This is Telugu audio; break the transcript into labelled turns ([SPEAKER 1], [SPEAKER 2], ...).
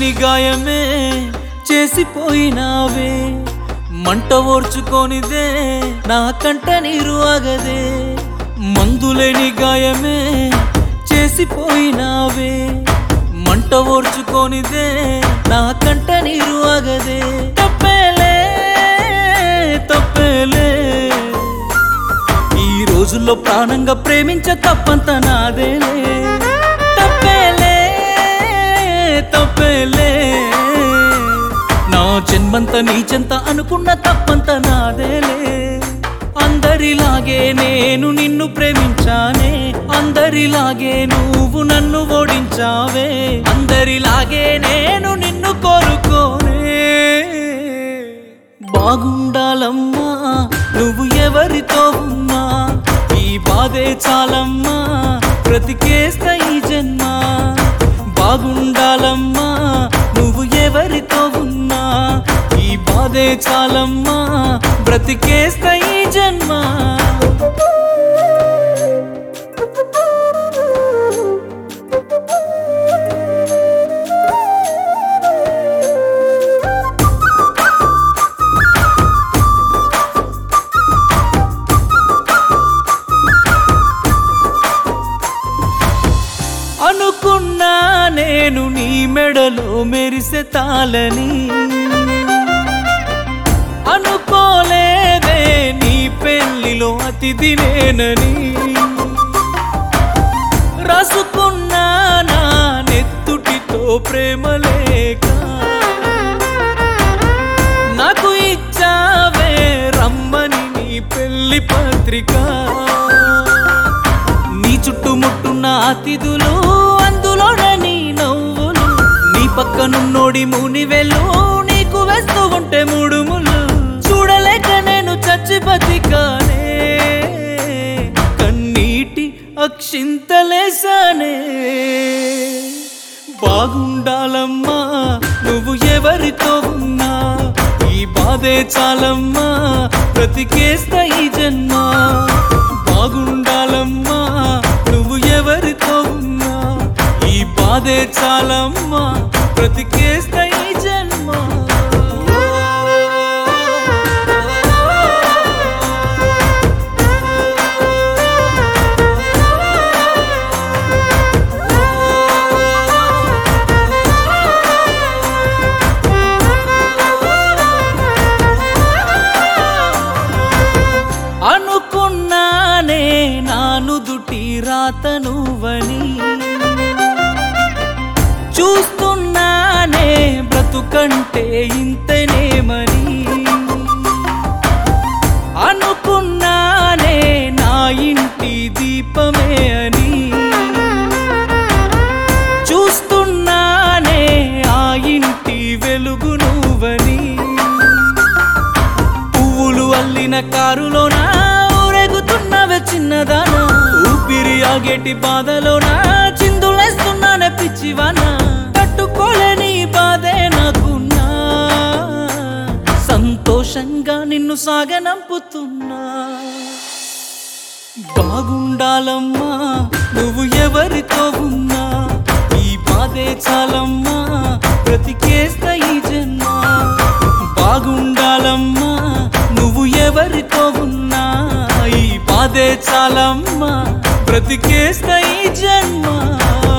[SPEAKER 1] లేని గాయమే చేసిపోయినావే మంట ఓర్చుకోనిదే నా కంట నీరు ఆగదే మందులేని గాయమే చేసిపోయినావే మంట ఓర్చుకోనిదే నా కంట నీరు ఆగదే తప్పేలే తప్పేలే ఈ రోజుల్లో ప్రాణంగా ప్రేమించ తప్పంత నాదేలే తప్పేలే తప్పేలే నా జన్మంత నీచెంత అనుకున్న తప్పంత నాదేలే అందరిలాగే నేను నిన్ను ప్రేమించానే అందరిలాగే నువ్వు నన్ను ఓడించావే అందరిలాగే నేను నిన్ను కోరుకోనే బాగుండాలమ్మా నువ్వు ఎవరితో ఉన్నా ఈ బాధే చాలమ్మా బ్రతికేస్తా ఈ జన్మ బాగుండాలమ్మా నువ్వు ఎవరితో ఉన్నా ఈ బాధే చాలమ్మా బ్రతికేస్తా ఈ జన్మ అనుకున్నా నేను నీ మెడలో మెరిసే తాళని అనుకోలేదే నీ పెళ్లిలో అతిథి నేనని రాసుకున్నా నా నెత్తుటితో ప్రేమ లేక నాకు ఇచ్చావే రమ్మని నీ పెళ్లి పత్రిక నీ చుట్టుముట్టున్న అతిథులు అందులోనే నీ నవ్వులు నీ పక్కనున్నోడి మునివెళ్ళు నీకు వేస్తూ ఉంటే ముడుములు చూడలేక నేను చచ్చి బతికానే కన్నీటి అక్షింతలేసానే బాగుండాలమ్మా నువ్వు ఎవరితో ఉన్నా ఈ బాధే చాలమ్మా బ్రతికేస్తా ఈ జన్మ బాగుండాలమ్మా నువ్వు ఎవరితో ఉన్నా ఈ బాధే చాలమ్మా బ్రతికేస్తా ఈ జన్మ అనుకున్నానే నాను దుటి రాత నువ్వని చూస్తున్నానే బ్రతుకంటే ఇంతనేమని అనుకున్నానే నా ఇంటి దీపమే అని చూస్తున్నానే ఆ ఇంటి వెలుగు నువ్వని పువ్వులు అల్లిన కారులోనా ఊరేగుతున్నవే చిన్నదానా ఊపిరి ఆగేటి బాధలోనా చిందులేస్తున్నానే పిచ్చివానా తట్టుకోలేని బాధే నాకున్నా సంతోషంగా నిన్ను సాగనంపుతున్నా బాగుండాలమ్మా నువ్వు ఎవరితో ఉన్నా ఈ బాధే చాలమ్మా బ్రతికేస్తా ఈ జన్మ బాగుండాలమ్మా నువ్వు ఎవరితో ఉన్నా ఈ బాధే చాలమ్మా బ్రతికేస్తా ఈ జన్మ